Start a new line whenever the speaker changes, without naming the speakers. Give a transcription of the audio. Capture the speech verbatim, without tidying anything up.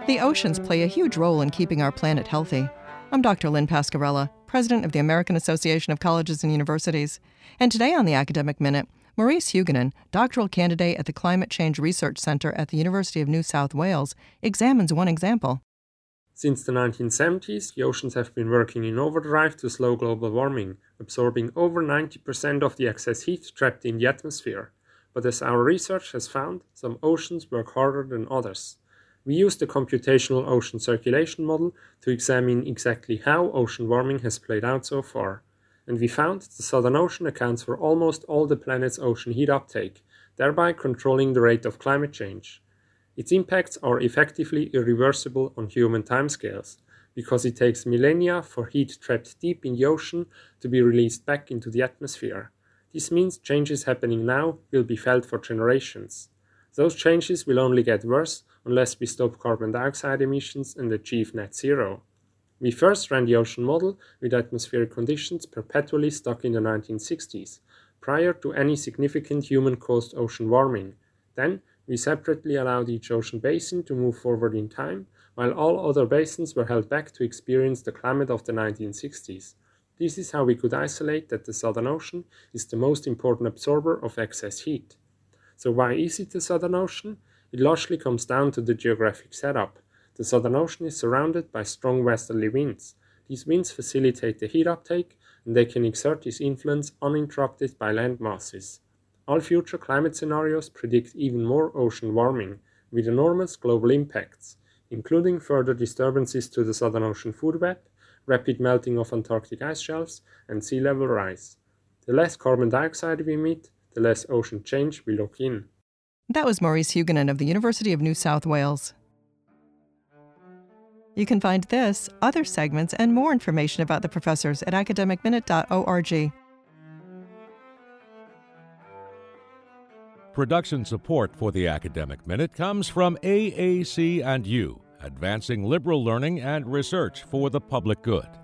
The oceans play a huge role in keeping our planet healthy. I'm Doctor Lynn Pascarella, president of the American Association of Colleges and Universities. And today on the Academic Minute, Maurice Huguenin, doctoral candidate at the Climate Change Research Center at the University of New South Wales, examines one example.
Since the nineteen seventies, the oceans have been working in overdrive to slow global warming, absorbing over ninety percent of the excess heat trapped in the atmosphere. But as our research has found, some oceans work harder than others. We used the computational ocean circulation model to examine exactly how ocean warming has played out so far. And we found the Southern Ocean accounts for almost all the planet's ocean heat uptake, thereby controlling the rate of climate change. Its impacts are effectively irreversible on human timescales, because it takes millennia for heat trapped deep in the ocean to be released back into the atmosphere. This means changes happening now will be felt for generations. Those changes will only get worse unless we stop carbon dioxide emissions and achieve net zero. We first ran the ocean model with atmospheric conditions perpetually stuck in the nineteen sixties, prior to any significant human-caused ocean warming. Then, we separately allowed each ocean basin to move forward in time, while all other basins were held back to experience the climate of the nineteen sixties. This is how we could isolate that the Southern Ocean is the most important absorber of excess heat. So why is it the Southern Ocean? It largely comes down to the geographic setup. The Southern Ocean is surrounded by strong westerly winds. These winds facilitate the heat uptake, and they can exert this influence uninterrupted by land masses. All future climate scenarios predict even more ocean warming, with enormous global impacts, including further disturbances to the Southern Ocean food web, rapid melting of Antarctic ice shelves, and sea level rise. The less carbon dioxide we emit, the less ocean change we lock in.
That was Maurice Huguenin of the University of New South Wales. You can find this, other segments, and more information about the professors at academic minute dot org.
Production support for the Academic Minute comes from A A C and U, advancing liberal learning and research for the public good.